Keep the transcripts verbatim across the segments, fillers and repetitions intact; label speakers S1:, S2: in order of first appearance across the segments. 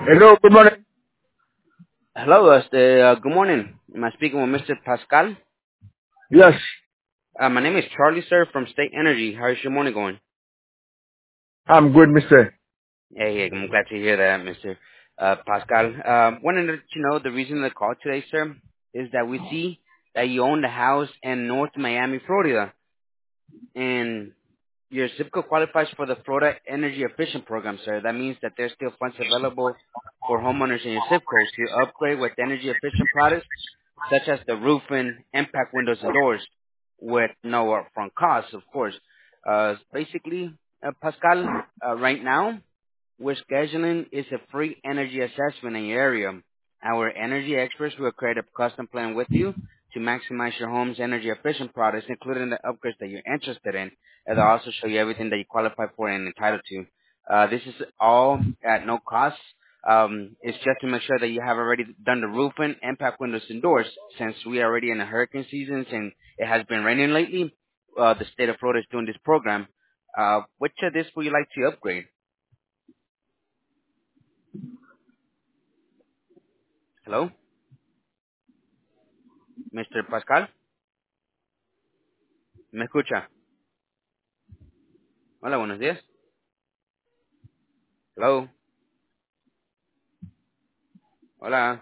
S1: Hello, good morning.
S2: Hello, este, uh, good morning. Am I speaking with mister Pascal?
S1: Yes,
S2: Uh, my name is Charlie, sir, from State Energy. How's your morning going?
S1: I'm good, mister.
S2: Hey, hey, I'm glad to hear that, mister Uh, Pascal. Um, wanted to let you know the reason of the call today, sir, is that we see that you own the house in North Miami, Florida, and your zip code qualifies for the Florida Energy Efficient Program, sir. That means that there's still funds available for homeowners in your zip code to upgrade with energy efficient products such as the roofing, impact windows and doors, with no upfront costs, of course. Uh, basically, uh, Pascal, uh, right now, we're scheduling is a free energy assessment in your area. Our energy experts will create a custom plan with you to maximize your home's energy efficient products, including the upgrades that you're interested in. And they'll also show you everything that you qualify for and entitled to. Uh, this is all at no cost. Um, it's just to make sure that you have already done the roofing, impact windows, and doors. Since we are already in the hurricane seasons and it has been raining lately, uh, the state of Florida is doing this program. Uh, which of this would you like to upgrade? Hello, mister Pascal, ¿me escucha? Hola, buenos días. Hello, hola,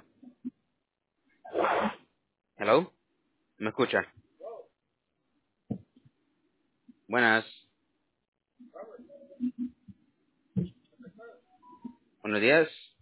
S2: hello, ¿me escucha? Buenas, buenos días.